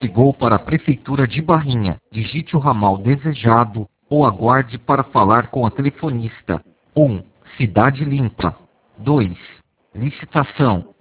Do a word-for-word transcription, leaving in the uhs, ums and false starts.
Ligou para a Prefeitura de Barrinha. Digite o ramal desejado ou aguarde para falar com a telefonista. um. Cidade limpa. dois. Licitação.